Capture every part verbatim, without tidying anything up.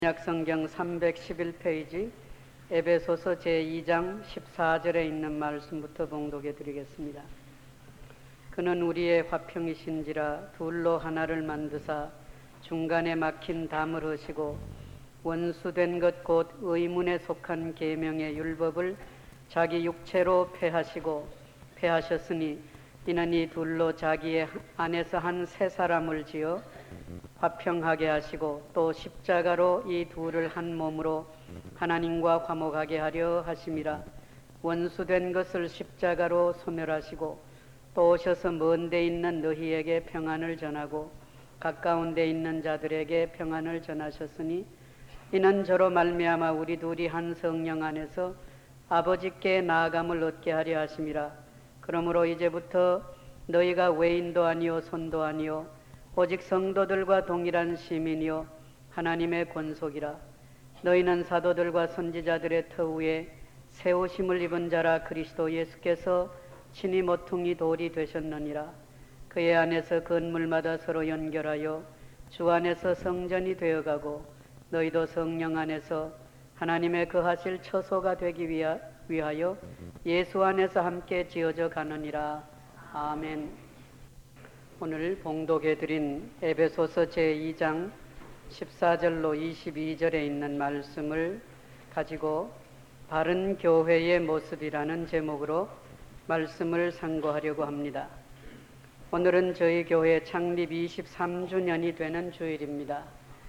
신약성경 삼백십일 페이지 에베소서 제이 장 십사 절에 있는 말씀부터 봉독해 드리겠습니다. 그는 우리의 화평이신지라 둘로 하나를 만드사 중간에 막힌 담을 허시고 원수된 것 곧 의문에 속한 계명의 율법을 자기 육체로 폐하시고 폐하셨으니 이는 이 둘로 자기의 안에서 한 새 사람을 지어 화평하게 하시고 또 십자가로 이 둘을 한 몸으로 하나님과 화목하게 하려 하심이라. 원수된 것을 십자가로 소멸하시고 또 오셔서 먼 데 있는 너희에게 평안을 전하고 가까운 데 있는 자들에게 평안을 전하셨으니 이는 저로 말미암아 우리 둘이 한 성령 안에서 아버지께 나아감을 얻게 하려 하심이라. 그러므로 이제부터 너희가 외인도 아니요 손도 아니요 오직 성도들과 동일한 시민이요 하나님의 권속이라. 너희는 사도들과 선지자들의 터 위에 세우심을 입은 자라. 그리스도 예수께서 친히 모퉁이 돌이 되셨느니라. 그의 안에서 건물마다 서로 연결하여 주 안에서 성전이 되어가고 너희도 성령 안에서 하나님의 거하실 처소가 되기 위하여 예수 안에서 함께 지어져 가느니라. 아멘. 오늘 봉독해드린 에베소서 제이 장 십사 절로 이십이 절에 있는 말씀을 가지고 바른 교회의 모습이라는 제목으로 말씀을 상고하려고 합니다. 오늘은 저희 교회 창립 이십삼 주년이 되는 주일입니다.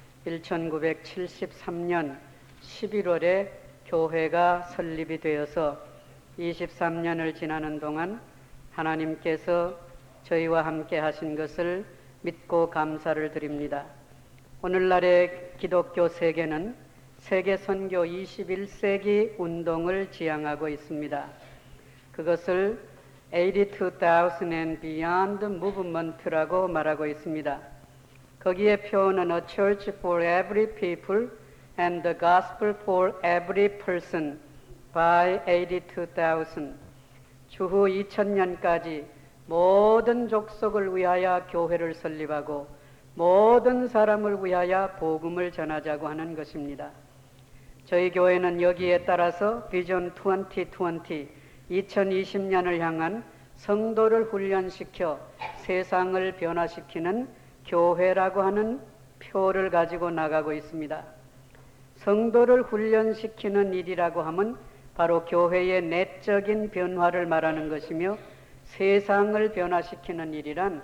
천구백칠십삼 년 십일월에 교회가 설립이 되어서 이십삼 년을 지나는 동안 하나님께서 저희와 함께 하신 것을 믿고 감사를 드립니다. 오늘날의 기독교 세계는 세계 선교 이십일 세기 운동을 지향하고 있습니다. 그것을 팔십이 thousand and Beyond Movement라고 말하고 있습니다. 거기에 표현은 A Church for Every People and the Gospel for Every Person by 팔십이 thousand. 추후 이천 년까지 모든 족속을 위하여 교회를 설립하고 모든 사람을 위하여 복음을 전하자고 하는 것입니다. 저희 교회는 여기에 따라서 비전 이천이십, 이천이십 년을 향한 성도를 훈련시켜 세상을 변화시키는 교회라고 하는 표를 가지고 나가고 있습니다. 성도를 훈련시키는 일이라고 하면 바로 교회의 내적인 변화를 말하는 것이며 세상을 변화시키는 일이란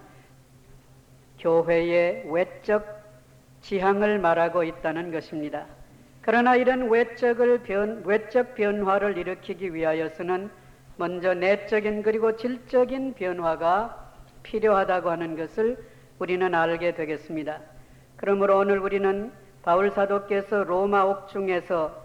교회의 외적 지향을 말하고 있다는 것입니다. 그러나 이런 외적을 변, 외적 변화를 일으키기 위하여서는 먼저 내적인 그리고 질적인 변화가 필요하다고 하는 것을 우리는 알게 되겠습니다. 그러므로 오늘 우리는 바울 사도께서 로마 옥중에서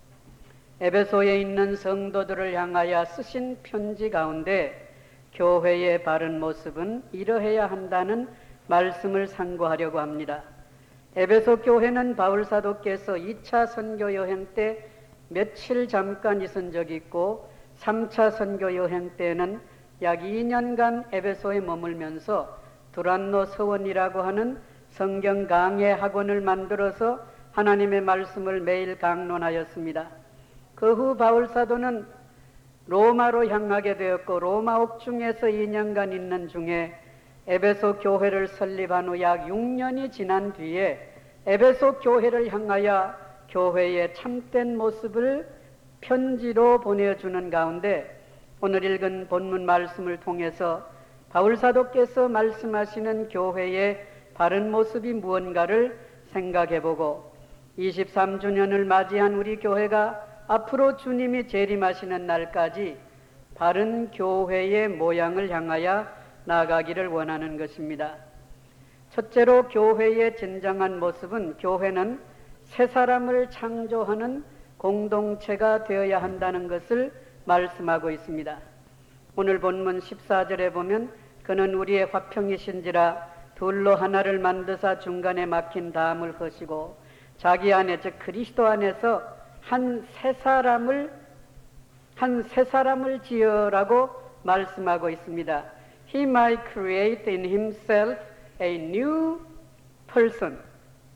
에베소에 있는 성도들을 향하여 쓰신 편지 가운데 교회의 바른 모습은 이러해야 한다는 말씀을 상고하려고 합니다. 에베소 교회는 바울 사도께서 이 차 선교 여행 때 며칠 잠깐 있은 적이 있고 삼 차 선교 여행 때는 약 이 년간 에베소에 머물면서 두란노 서원이라고 하는 성경 강해 학원을 만들어서 하나님의 말씀을 매일 강론하였습니다. 그 후 바울 사도는 로마로 향하게 되었고 로마 옥중에서 이 년간 있는 중에 에베소 교회를 설립한 후 약 육 년이 지난 뒤에 에베소 교회를 향하여 교회의 참된 모습을 편지로 보내주는 가운데 오늘 읽은 본문 말씀을 통해서 바울 사도께서 말씀하시는 교회의 바른 모습이 무언가를 생각해보고 이십삼 주년을 맞이한 우리 교회가 앞으로 주님이 재림하시는 날까지 바른 교회의 모양을 향하여 나아가기를 원하는 것입니다. 첫째로 교회의 진정한 모습은 교회는 새 사람을 창조하는 공동체가 되어야 한다는 것을 말씀하고 있습니다. 오늘 본문 십사 절에 보면 그는 우리의 화평이신지라 둘로 하나를 만드사 중간에 막힌 담을 허시고 자기 안에 즉 그리스도 안에서 한 새 사람을 한 새 사람을 지어라고 말씀하고 있습니다. He might create in himself a new person.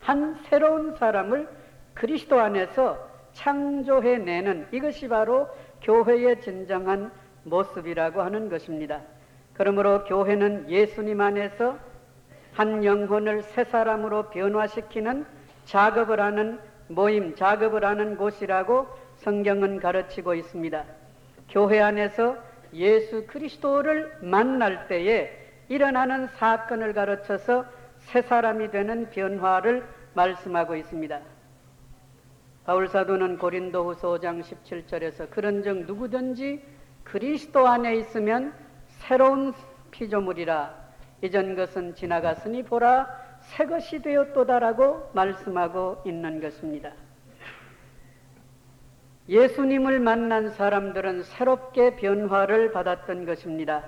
한 새로운 사람을 그리스도 안에서 창조해내는, 이것이 바로 교회의 진정한 모습이라고 하는 것입니다. 그러므로 교회는 예수님 안에서 한 영혼을 새 사람으로 변화시키는 작업을 하는 모임, 작업을 하는 곳이라고 성경은 가르치고 있습니다. 교회 안에서 예수 그리스도를 만날 때에 일어나는 사건을 가르쳐서 새 사람이 되는 변화를 말씀하고 있습니다. 바울 사도는 고린도후서 오 장 십칠 절에서 그런즉 누구든지 그리스도 안에 있으면 새로운 피조물이라, 이전 것은 지나갔으니 보라 새 것이 되었도다라고 말씀하고 있는 것입니다. 예수님을 만난 사람들은 새롭게 변화를 받았던 것입니다.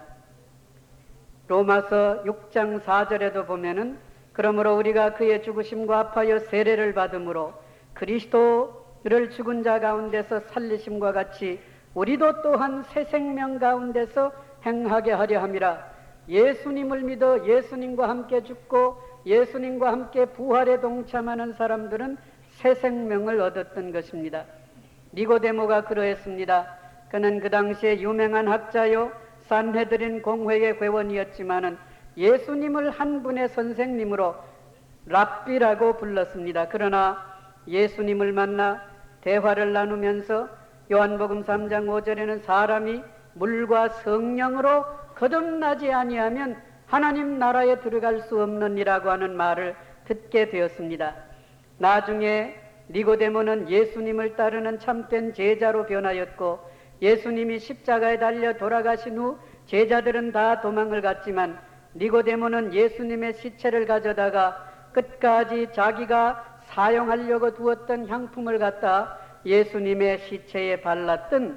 로마서 육 장 사 절에도 보면은 그러므로 우리가 그의 죽으심과 합하여 세례를 받음으로 그리스도를 죽은 자 가운데서 살리심과 같이 우리도 또한 새 생명 가운데서 행하게 하려 함이라. 예수님을 믿어 예수님과 함께 죽고 예수님과 함께 부활에 동참하는 사람들은 새 생명을 얻었던 것입니다. 니고데모가 그러했습니다. 그는 그 당시에 유명한 학자요 산헤드린 공회의 회원이었지만은 예수님을 한 분의 선생님으로 랍비라고 불렀습니다. 그러나 예수님을 만나 대화를 나누면서 요한복음 삼 장 오 절에는 사람이 물과 성령으로 거듭나지 아니하면 하나님 나라에 들어갈 수 없느니라고 하는 말을 듣게 되었습니다. 나중에 니고데모는 예수님을 따르는 참된 제자로 변하였고 예수님이 십자가에 달려 돌아가신 후 제자들은 다 도망을 갔지만 니고데모는 예수님의 시체를 가져다가 끝까지 자기가 사용하려고 두었던 향품을 갖다 예수님의 시체에 발랐던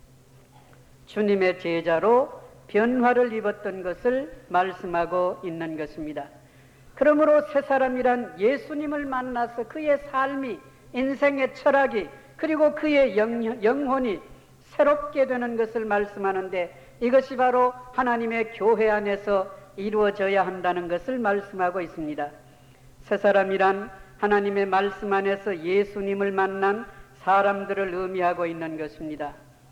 주님의 제자로 변화를 입었던 것을 말씀하고 있는 것입니다. 그러므로 새 사람이란 예수님을 만나서 그의 삶이, 인생의 철학이, 그리고 그의 영, 영혼이 새롭게 되는 것을 말씀하는데 이것이 바로 하나님의 교회 안에서 이루어져야 한다는 것을 말씀하고 있습니다. 새 사람이란 하나님의 말씀 안에서 예수님을 만난 사람들을 의미하고 있는 것입니다.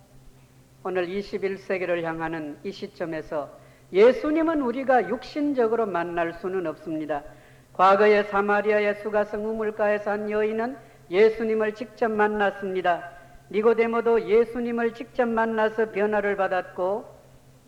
오늘 이십일 세기를 향하는 이 시점에서 예수님은 우리가 육신적으로 만날 수는 없습니다. 과거에 사마리아의 수가성 우물가에서 한 여인은 예수님을 직접 만났습니다. 니고데모도 예수님을 직접 만나서 변화를 받았고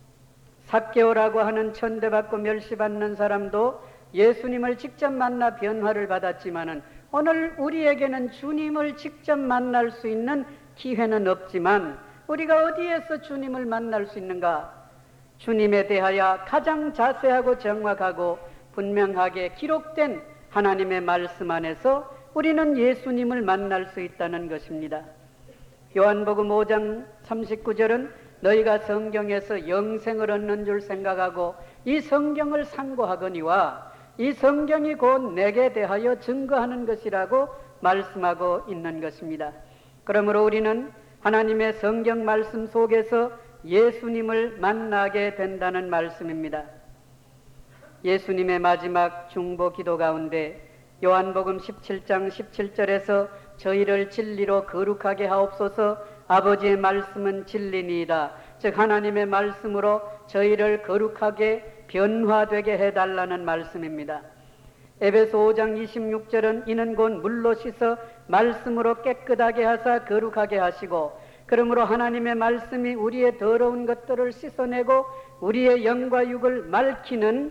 삭개오라고 하는 천대받고 멸시받는 사람도 예수님을 직접 만나 변화를 받았지만은 오늘 우리에게는 주님을 직접 만날 수 있는 기회는 없지만 우리가 어디에서 주님을 만날 수 있는가? 주님에 대하여 가장 자세하고 정확하고 분명하게 기록된 하나님의 말씀 안에서 우리는 예수님을 만날 수 있다는 것입니다. 요한복음 오 장 삼십구 절은 너희가 성경에서 영생을 얻는 줄 생각하고 이 성경을 상고하거니와 이 성경이 곧 내게 대하여 증거하는 것이라고 말씀하고 있는 것입니다. 그러므로 우리는 하나님의 성경 말씀 속에서 예수님을 만나게 된다는 말씀입니다. 예수님의 마지막 중보 기도 가운데 요한복음 십칠 장 십칠 절에서 저희를 진리로 거룩하게 하옵소서, 아버지의 말씀은 진리니이다. 즉 하나님의 말씀으로 저희를 거룩하게 변화되게 해달라는 말씀입니다. 에베소 오 장 이십육 절은 이는 곧 물로 씻어 말씀으로 깨끗하게 하사 거룩하게 하시고 그러므로 하나님의 말씀이 우리의 더러운 것들을 씻어내고 우리의 영과 육을 맑히는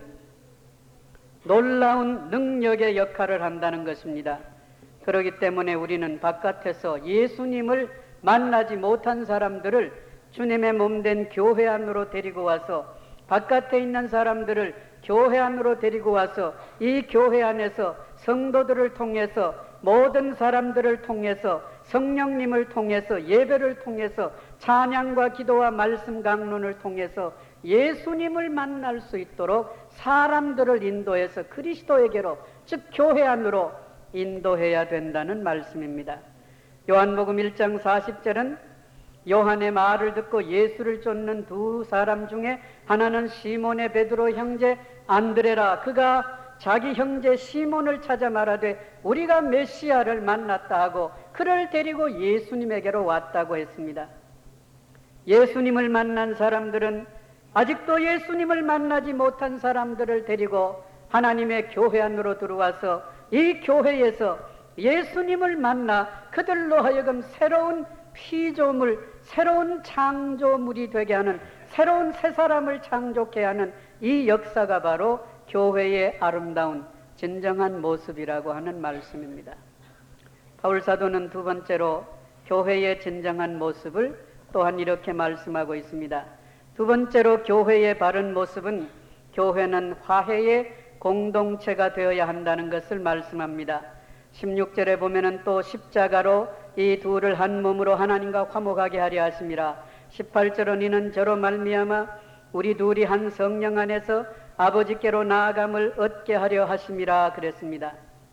놀라운 능력의 역할을 한다는 것입니다. 그렇기 때문에 우리는 바깥에서 예수님을 만나지 못한 사람들을 주님의 몸된 교회 안으로 데리고 와서 바깥에 있는 사람들을 교회 안으로 데리고 와서 이 교회 안에서 성도들을 통해서 모든 사람들을 통해서 성령님을 통해서 예배를 통해서 찬양과 기도와 말씀 강론을 통해서 예수님을 만날 수 있도록 사람들을 인도해서 그리스도에게로 즉 교회 안으로 인도해야 된다는 말씀입니다. 요한복음 일 장 사십 절은 요한의 말을 듣고 예수를 쫓는 두 사람 중에 하나는 시몬의 베드로 형제 안드레라, 그가 자기 형제 시몬을 찾아 말하되 우리가 메시아를 만났다 하고 그를 데리고 예수님에게로 왔다고 했습니다. 예수님을 만난 사람들은 아직도 예수님을 만나지 못한 사람들을 데리고 하나님의 교회 안으로 들어와서 이 교회에서 예수님을 만나 그들로 하여금 새로운 피조물, 새로운 창조물이 되게 하는, 새로운 새 사람을 창조케 하는 이 역사가 바로 교회의 아름다운 진정한 모습이라고 하는 말씀입니다. 바울 사도는 두 번째로 교회의 진정한 모습을 또한 이렇게 말씀하고 있습니다. 두 번째로 교회의 바른 모습은 교회는 화해의 공동체가 되어야 한다는 것을 말씀합니다. 십육 절에 보면은 또 십자가로 이 둘을 한 몸으로 하나님과 화목하게 하려 하심이라. 십팔 절은 이는 저로 말미암아 우리 둘이 한 성령 안에서 아버지께로 나아감을 얻게 하려 하심이라 그랬습니다.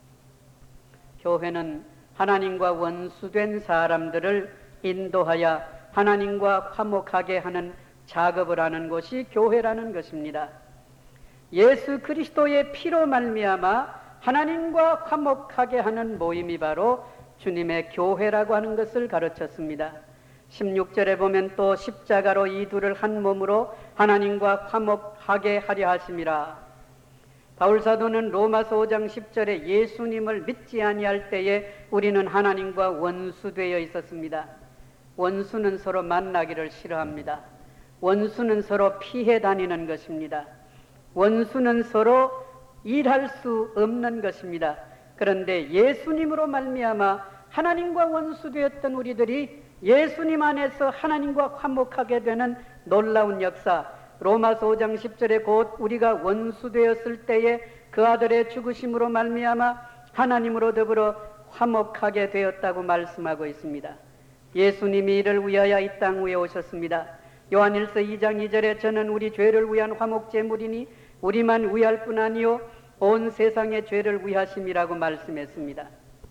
교회는 하나님과 원수된 사람들을 인도하여 하나님과 화목하게 하는 작업을 하는 것이 교회라는 것입니다. 예수 그리스도의 피로 말미암아 하나님과 화목하게 하는 모임이 바로 주님의 교회라고 하는 것을 가르쳤습니다. 십육 절에 보면 또 십자가로 이 둘을 한 몸으로 하나님과 화목하게 하려 하심이라. 바울 사도는 로마서 오 장 십 절에 예수님을 믿지 아니할 때에 우리는 하나님과 원수되어 있었습니다. 원수는 서로 만나기를 싫어합니다. 원수는 서로 피해 다니는 것입니다. 원수는 서로 일할 수 없는 것입니다. 그런데 예수님으로 말미암아 하나님과 원수되었던 우리들이 예수님 안에서 하나님과 화목하게 되는 놀라운 역사, 로마서 오 장 십 절에 곧 우리가 원수되었을 때에 그 아들의 죽으심으로 말미암아 하나님으로 더불어 화목하게 되었다고 말씀하고 있습니다. 예수님이 이를 위하여 이 땅 위에 오셨습니다. 요한일서 이 장 이 절에 저는 우리 죄를 위한 화목제물이니 우리만 위할 뿐 아니요 온 세상의 죄를 위하심이라고 말씀했습니다.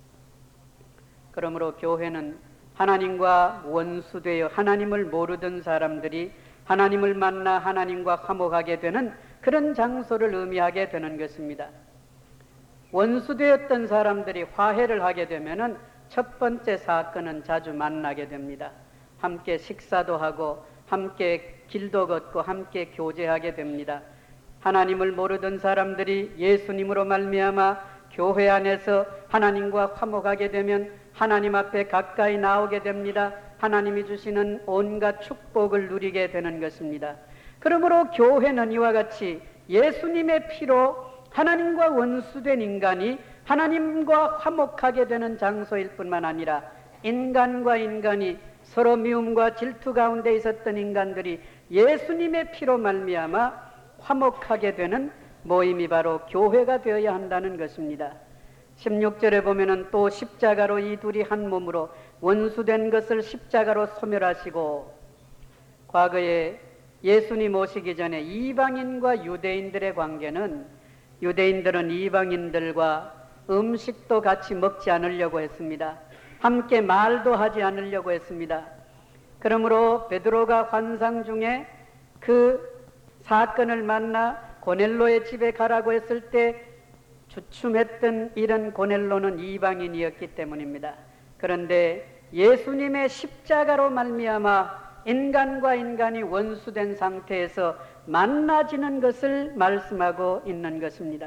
그러므로 교회는 하나님과 원수되어 하나님을 모르던 사람들이 하나님을 만나 하나님과 화목하게 되는 그런 장소를 의미하게 되는 것입니다. 원수되었던 사람들이 화해를 하게 되면은 첫 번째 사건은 자주 만나게 됩니다. 함께 식사도 하고 함께 길도 걷고 함께 교제하게 됩니다. 하나님을 모르던 사람들이 예수님으로 말미암아 교회 안에서 하나님과 화목하게 되면 하나님 앞에 가까이 나오게 됩니다. 하나님이 주시는 온갖 축복을 누리게 되는 것입니다. 그러므로 교회는 이와 같이 예수님의 피로 하나님과 원수된 인간이 하나님과 화목하게 되는 장소일 뿐만 아니라 인간과 인간이 서로 미움과 질투 가운데 있었던 인간들이 예수님의 피로 말미암아 화목하게 되는 모임이 바로 교회가 되어야 한다는 것입니다. 십육 절에 보면은 또 십자가로 이 둘이 한 몸으로 원수된 것을 십자가로 소멸하시고, 과거에 예수님 오시기 전에 이방인과 유대인들의 관계는 유대인들은 이방인들과 음식도 같이 먹지 않으려고 했습니다. 함께 말도 하지 않으려고 했습니다. 그러므로 베드로가 환상 중에 그 사건을 만나 고넬로의 집에 가라고 했을 때 주춤했던 이런 고넬로는 이방인이었기 때문입니다. 그런데 예수님의 십자가로 말미암아 인간과 인간이 원수된 상태에서 만나지는 것을 말씀하고 있는 것입니다.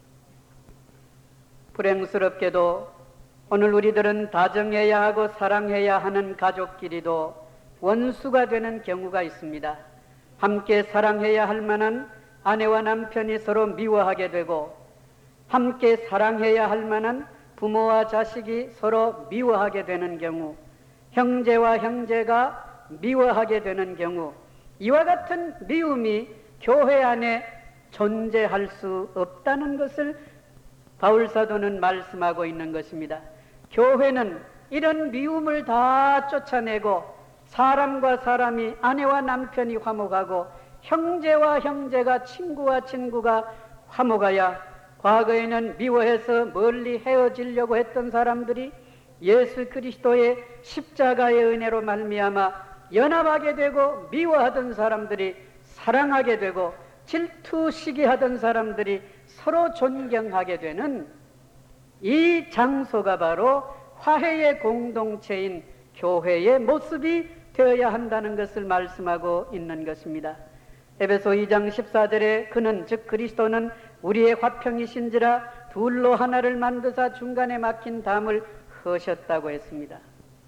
불행스럽게도 오늘 우리들은 다정해야 하고 사랑해야 하는 가족끼리도 원수가 되는 경우가 있습니다. 함께 사랑해야 할 만한 아내와 남편이 서로 미워하게 되고, 함께 사랑해야 할 만한 부모와 자식이 서로 미워하게 되는 경우, 형제와 형제가 미워하게 되는 경우, 이와 같은 미움이 교회 안에 존재할 수 없다는 것을 바울 사도는 말씀하고 있는 것입니다. 교회는 이런 미움을 다 쫓아내고 사람과 사람이, 아내와 남편이 화목하고 형제와 형제가, 친구와 친구가 화목하여, 과거에는 미워해서 멀리 헤어지려고 했던 사람들이 예수 그리스도의 십자가의 은혜로 말미암아 연합하게 되고, 미워하던 사람들이 사랑하게 되고, 질투 시기하던 사람들이 서로 존경하게 되는 이 장소가 바로 화해의 공동체인 교회의 모습이 되어야 한다는 것을 말씀하고 있는 것입니다. 에베소 이 장 십사 절에 그는 즉 그리스도는 우리의 화평이신지라 둘로 하나를 만드사 중간에 막힌 담을 허셨다고 했습니다.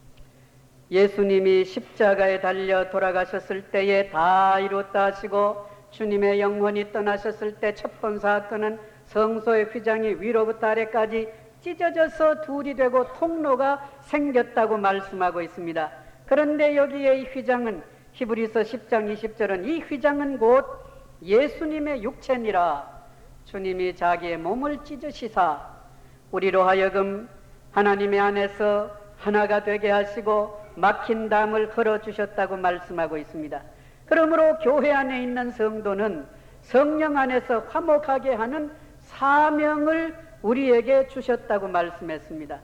예수님이 십자가에 달려 돌아가셨을 때에 다 이뤘다 하시고 주님의 영혼이 떠나셨을 때 첫 번 사건은 성소의 휘장이 위로부터 아래까지 찢어져서 둘이 되고 통로가 생겼다고 말씀하고 있습니다. 그런데 여기에 이 휘장은 히브리서 십 장 이십 절은 이 휘장은 곧 예수님의 육체니라. 주님이 자기의 몸을 찢으시사 우리로 하여금 하나님의 안에서 하나가 되게 하시고 막힌 담을 걸어주셨다고 말씀하고 있습니다. 그러므로 교회 안에 있는 성도는 성령 안에서 화목하게 하는 사명을 우리에게 주셨다고 말씀했습니다.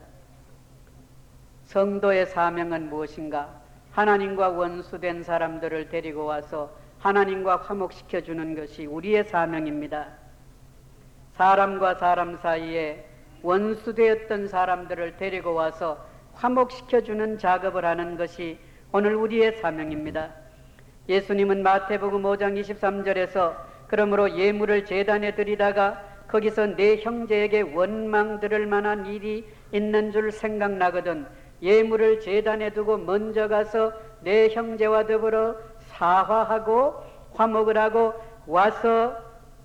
성도의 사명은 무엇인가? 하나님과 원수된 사람들을 데리고 와서 하나님과 화목시켜주는 것이 우리의 사명입니다. 사람과 사람 사이에 원수되었던 사람들을 데리고 와서 화목시켜주는 작업을 하는 것이 오늘 우리의 사명입니다. 예수님은 마태복음 오 장 이십삼 절에서 그러므로 예물을 제단에 드리다가 거기서 내 형제에게 원망 들을 만한 일이 있는 줄 생각나거든 예물을 제단에 두고 먼저 가서 내 형제와 더불어 사화하고 화목을 하고 와서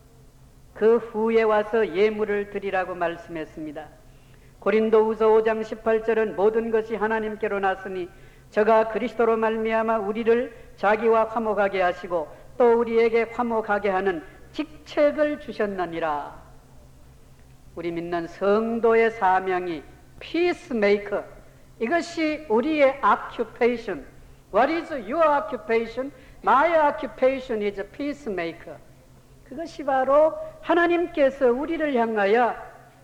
그 후에 와서 예물을 드리라고 말씀했습니다. 고린도후서 오 장 십팔 절은 모든 것이 하나님께로 났으니 저가 그리스도로 말미암아 우리를 자기와 화목하게 하시고 또 우리에게 화목하게 하는 직책을 주셨느니라. 우리 믿는 성도의 사명이 peacemaker, 이것이 우리의 occupation. What is your occupation? My occupation is a peacemaker. 그것이 바로 하나님께서 우리를 향하여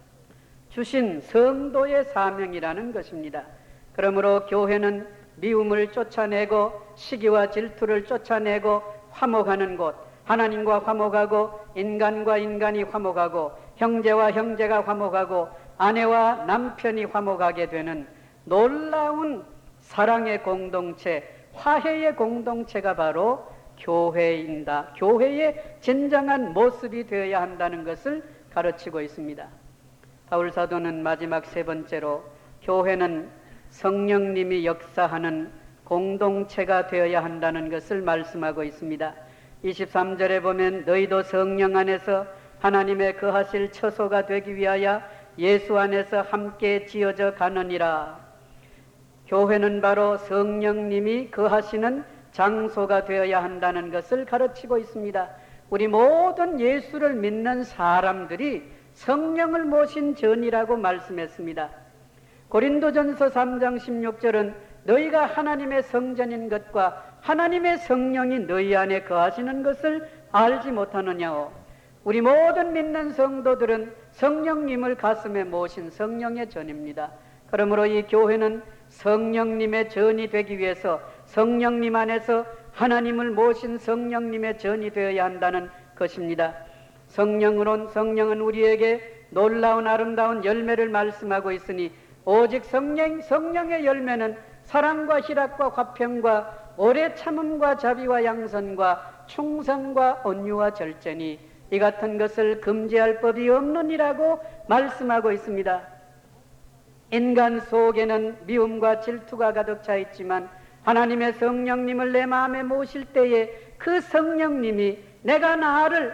주신 성도의 사명이라는 것입니다. 그러므로 교회는 미움을 쫓아내고 시기와 질투를 쫓아내고 화목하는 곳, 하나님과 화목하고 인간과 인간이 화목하고 형제와 형제가 화목하고 아내와 남편이 화목하게 되는 놀라운 사랑의 공동체, 화해의 공동체가 바로 교회인다. 교회의 진정한 모습이 되어야 한다는 것을 가르치고 있습니다. 바울 사도는 마지막 세 번째로 교회는 성령님이 역사하는 공동체가 되어야 한다는 것을 말씀하고 있습니다. 이십삼 절에 보면 너희도 성령 안에서 하나님의 거하실 처소가 되기 위하여 예수 안에서 함께 지어져 가느니라. 교회는 바로 성령님이 거하시는 장소가 되어야 한다는 것을 가르치고 있습니다. 우리 모든 예수를 믿는 사람들이 성령을 모신 전이라고 말씀했습니다. 고린도전서 삼 장 십육 절은 너희가 하나님의 성전인 것과 하나님의 성령이 너희 안에 거하시는 것을 알지 못하느냐오. 우리 모든 믿는 성도들은 성령님을 가슴에 모신 성령의 전입니다. 그러므로 이 교회는 성령님의 전이 되기 위해서 성령님 안에서 하나님을 모신 성령님의 전이 되어야 한다는 것입니다. 성령으론 성령은 우리에게 놀라운 아름다운 열매를 말씀하고 있으니 오직 성령, 성령의 열매는 사랑과 희락과 화평과 오래 참음과 자비와 양선과 충성과 온유와 절제니 이 같은 것을 금지할 법이 없느니라고 말씀하고 있습니다. 인간 속에는 미움과 질투가 가득 차 있지만 하나님의 성령님을 내 마음에 모실 때에 그 성령님이 내가 나를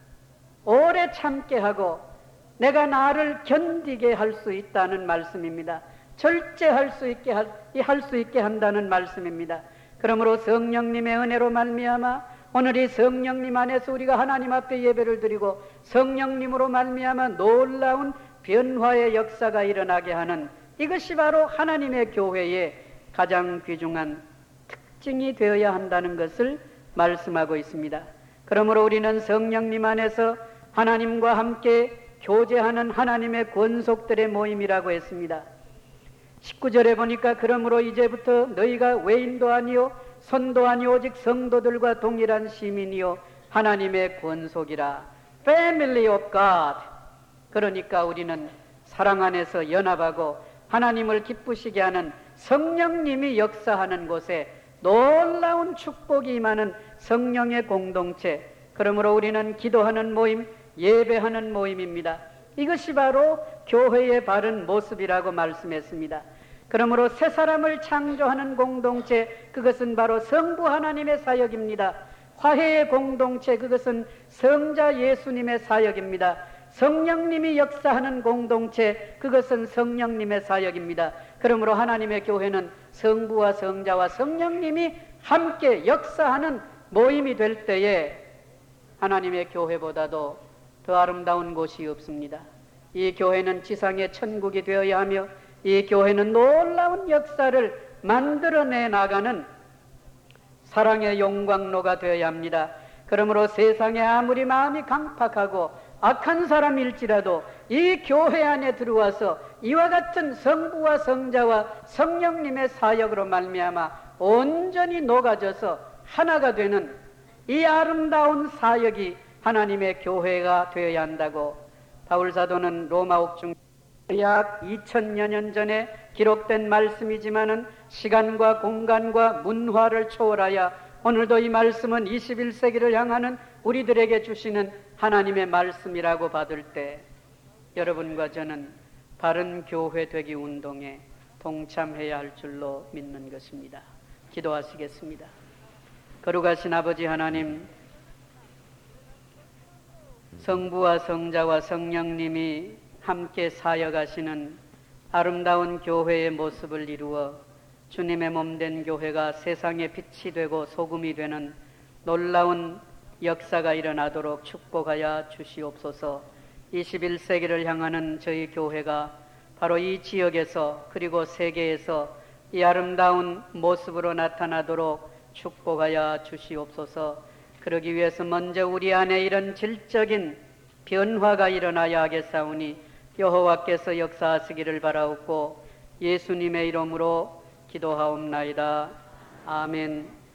오래 참게 하고 내가 나를 견디게 할 수 있다는 말씀입니다. 절제할 수 있게 할, 할 수 있게 한다는 말씀입니다. 그러므로 성령님의 은혜로 말미암아 오늘 이 성령님 안에서 우리가 하나님 앞에 예배를 드리고 성령님으로 말미암아 놀라운 변화의 역사가 일어나게 하는 이것이 바로 하나님의 교회의 가장 귀중한 특징이 되어야 한다는 것을 말씀하고 있습니다. 그러므로 우리는 성령님 안에서 하나님과 함께 교제하는 하나님의 권속들의 모임이라고 했습니다. 십구 절에 보니까 그러므로 이제부터 너희가 외인도 아니요 손도 아니요 오직 성도들과 동일한 시민이요 하나님의 권속이라. family of God. 그러니까 우리는 사랑 안에서 연합하고 하나님을 기쁘시게 하는 성령님이 역사하는 곳에 놀라운 축복이 임하는 성령의 공동체, 그러므로 우리는 기도하는 모임, 예배하는 모임입니다. 이것이 바로 교회의 바른 모습이라고 말씀했습니다. 그러므로 새 사람을 창조하는 공동체, 그것은 바로 성부 하나님의 사역입니다. 화해의 공동체, 그것은 성자 예수님의 사역입니다. 성령님이 역사하는 공동체, 그것은 성령님의 사역입니다. 그러므로 하나님의 교회는 성부와 성자와 성령님이 함께 역사하는 모임이 될 때에 하나님의 교회보다도 더 아름다운 곳이 없습니다. 이 교회는 지상의 천국이 되어야 하며 이 교회는 놀라운 역사를 만들어내 나가는 사랑의 용광로가 되어야 합니다. 그러므로 세상에 아무리 마음이 강팍하고 악한 사람일지라도 이 교회 안에 들어와서 이와 같은 성부와 성자와 성령님의 사역으로 말미암아 온전히 녹아져서 하나가 되는 이 아름다운 사역이 하나님의 교회가 되어야 한다고 바울 사도는 로마 옥중 약 이천여 년 전에 기록된 말씀이지만은 시간과 공간과 문화를 초월하여 오늘도 이 말씀은 이십일 세기를 향하는 우리들에게 주시는 하나님의 말씀이라고 받을 때 여러분과 저는 바른 교회 되기 운동에 동참해야 할 줄로 믿는 것입니다. 기도하시겠습니다. 거룩하신 아버지 하나님, 성부와 성자와 성령님이 함께 사역하시는 아름다운 교회의 모습을 이루어 주님의 몸된 교회가 세상의 빛이 되고 소금이 되는 놀라운 역사가 일어나도록 축복하여 주시옵소서. 이십일 세기를 향하는 저희 교회가 바로 이 지역에서 그리고 세계에서 이 아름다운 모습으로 나타나도록 축복하여 주시옵소서. 그러기 위해서 먼저 우리 안에 이런 질적인 변화가 일어나야 하겠사오니 여호와께서 역사하시기를 바라옵고 예수님의 이름으로 기도하옵나이다. 아멘.